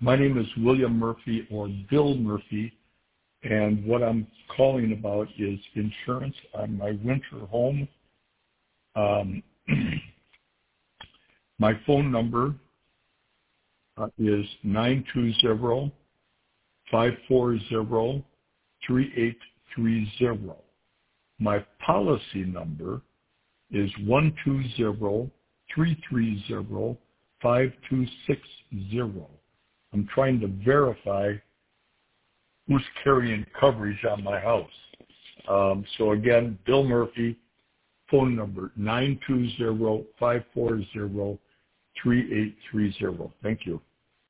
My name is William Murphy or Bill Murphy, and what I'm calling about is insurance on my winter home. My phone number is 920-540-3830. My policy number is 120-330-5260. I'm trying to verify who's carrying coverage on my house. So again, Bill Murphy, phone number 920-540-3830. Thank you.